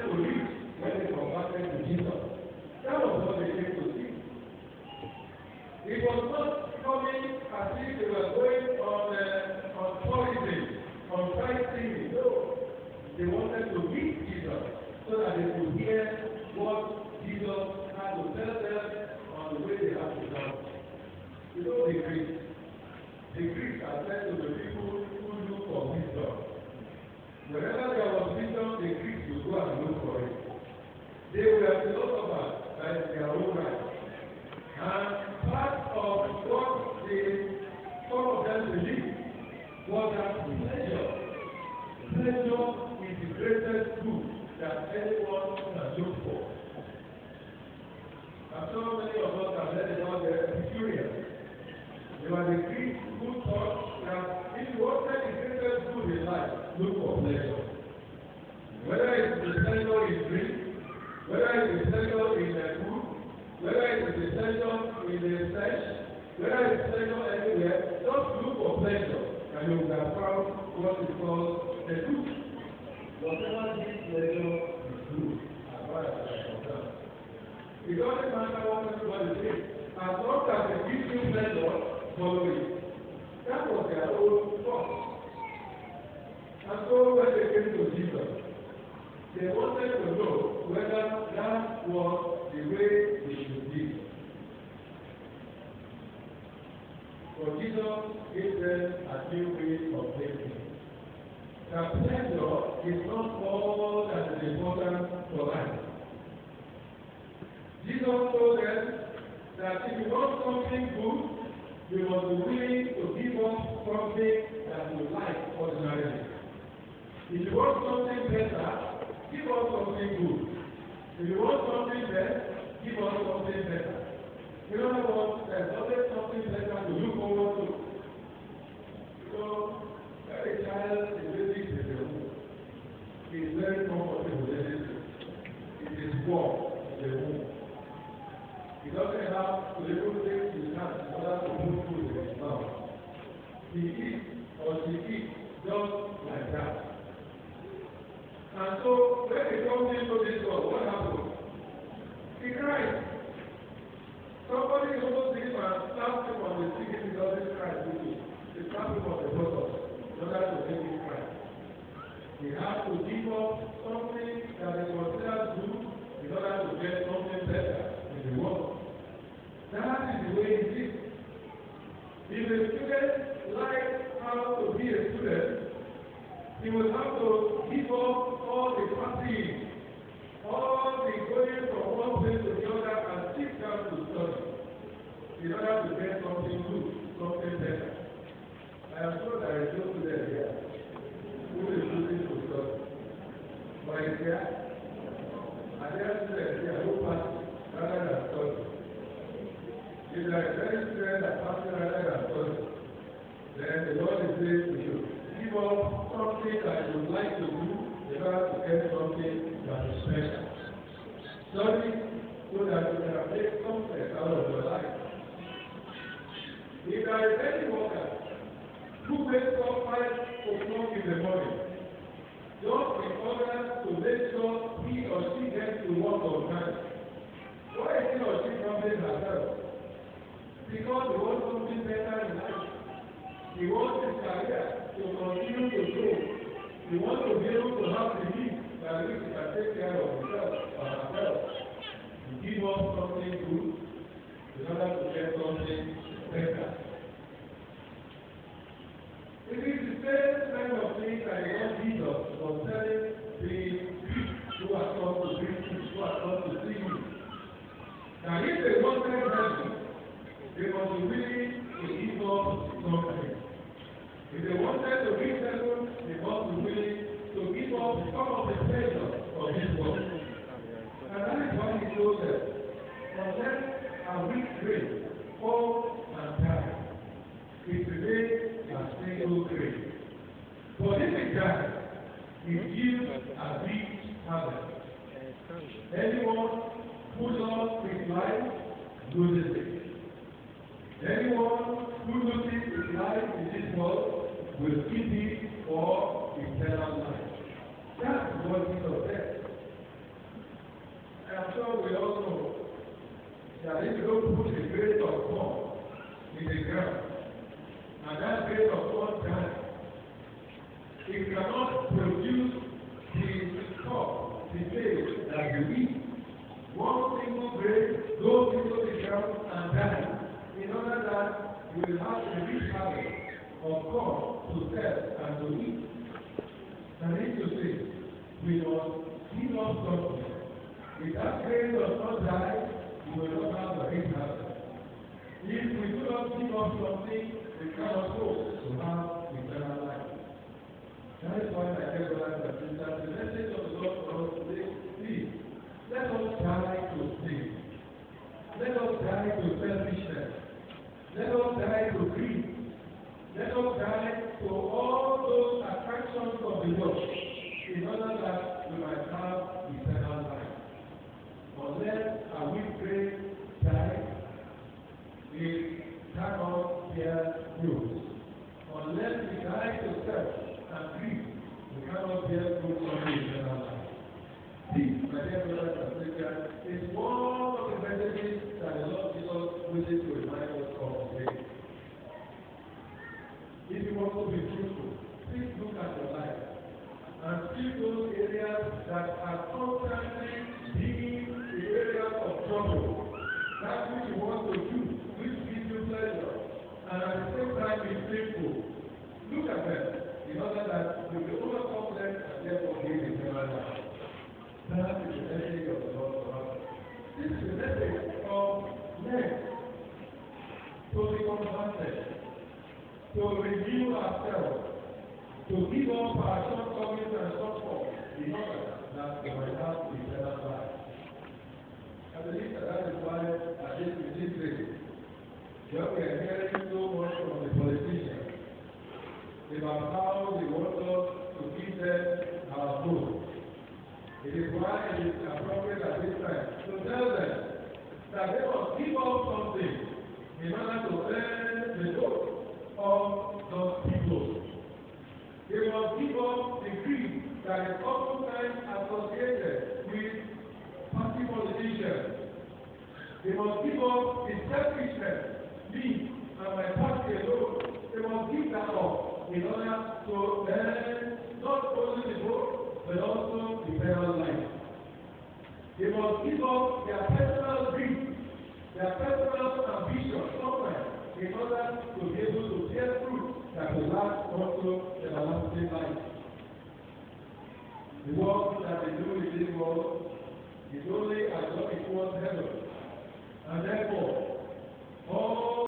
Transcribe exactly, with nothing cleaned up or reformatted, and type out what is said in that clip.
to reach when they converted to Jesus. That was what they came to see. It was not coming as if they were going on, uh, on tourism, on sightseeing. No. They wanted to meet Jesus so that they could hear what Jesus had to tell them on the way they have to come. You know the Greeks. The Greeks are said to the people who look for wisdom. Whenever there was wisdom, the Greeks would go and look for it. They were philosophers by their own right. And part of what they, some of them believed was that pleasure, pleasure is the greatest good that anyone can look for. And so many of us have heard about the Epicureans. They were the Greeks who thought that if you wanted the greatest good in life, look for pleasure. Whether it's the pleasure in drink, whether it's the pleasure in the food, whether it's the pleasure in the sex, whether it's pleasure anywhere, just look for pleasure and you will have found what is called the truth. Whatever gives pleasure is good, as far as I am concerned. It doesn't matter what everybody says. As long as it gives you pleasure, follow it. That was their own thought. And so when they came to Jesus, they wanted to know whether that was the way they should be. For Jesus gave them a new way of thinking. That pleasure is not all that is important for life. Jesus told them that if you want something good, you must be willing to give up something that you like ordinarily. If you want something better, give up something good. If you want something better, give up something better. In other words, there's always something better to look forward to. So, when a child is living in the womb, he is very comfortable in it. It is warm in the womb. He doesn't have to even take his hands in order to put food in his mouth. He eats or she eats just like that. And so, when he comes into this world, what happens? He cries. Somebody holds him and slaps him on the cheek if he doesn't cry quickly. They slap him on the bottom in order to make him cry. He has to give up something that is considered good in order to get something better in the world. That is the way it is. If a student likes how to be a student, he will have to give up all the partying, all the going from one place to the other and sit down to study in order to get something good, something better. I am sure there is no student here who is looking to study. But is there? Are there students here who pass rather than study? If there is any student that passes rather than study, then the Lord is saying to you, give up something that you would like to do in order to get something that is special. Study so that you can make something out of your life. If there is any worker who wakes up five o'clock in the morning, just in order to make sure he or she gets to work on time, why is he or she troubling herself? Because he wants something better in life. He wants his career to continue to grow. He wants to be able to have the means by which he can take care of himself or herself. He give up something good in order to get something better. It is the same kind of thing that the Lord Jesus was telling the Greeks who are come to greet you, who are come to see you. Now if they wanted heaven, they must be willing to give up something. If they wanted to reach heaven, they must be willing to give up some of the pleasure of this world. And that is why he told them, unless a weak grain fall and die, it remains a single grain. But if it dies, it gives a big harvest. Anyone who loves his life loses it. Anyone who loses his life in this world will keep it for eternal life. That's what Jesus said. the place that you eat. One single grain goes into the ground and dies, in order that you will have a rich harvest of corn to sell and to eat. That is to say, we must give up something. If that grain does not die, we will not have a rich harvest. If we do not give up something, we cannot hope to have eternal life. That is why my dear brothers and sisters, the message of the Lord for us today, please, let us die to sin. Let us die to selfishness. Let us die to greed. Let us die to all those attractions of the world, in order that we might have eternal life. Unless a weak grain dies, we cannot bear fruit. Unless we die to self and greed, we cannot bear fruit of the eternal life. This, my dear brothers and sisters, is one of the messages that the Lord Jesus wishes to remind us of today. If you want to be truthful, please look at your life and see those areas that are constantly being the areas of trouble. That which you want to do, which gives you pleasure, and at the same time be faithful. Look at them in order that you will overcome them and therefore gain eternal life. That is the message of the Lord for us. This is the message of men to be converted, to renew ourselves, to give up our shortcomings and shortfalls in order that we might have eternal life. I believe that that is why at this ministry, when we are hearing so much from the politicians about how they want us to give them our vote, it is why it is appropriate at this time to tell them that they must give up something in order to earn the vote of those people. They must give up the greed that is oftentimes associated with party politicians. They must give up the selfishness, me and my party alone. They must give that up in order to earn not only the vote, but also eternal life. They must give up their personal greed, their personal ambition, somewhere, in order to be able to bear fruit that will last also everlasting life. The work that they do in this